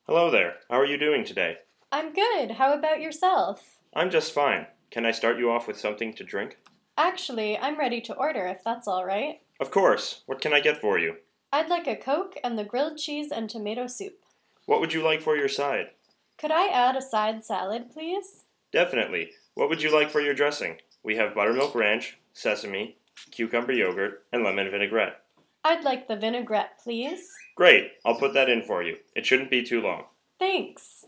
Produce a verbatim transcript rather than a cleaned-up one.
Hello there. How are you doing today? I'm good. How about yourself? I'm just fine. Can I start you off with something to drink? Actually, I'm ready to order if that's all right. Of course. What can I get for you? I'd like a Coke and the grilled cheese and tomato soup. What would you like for your side? Could I add a side salad, please? Definitely. What would you like for your dressing? We have buttermilk ranch, sesame, cucumber yogurt, and lemon vinaigrette. I'd like the vinaigrette, please. Great. I'll put that in for you. It shouldn't be too long. Thanks.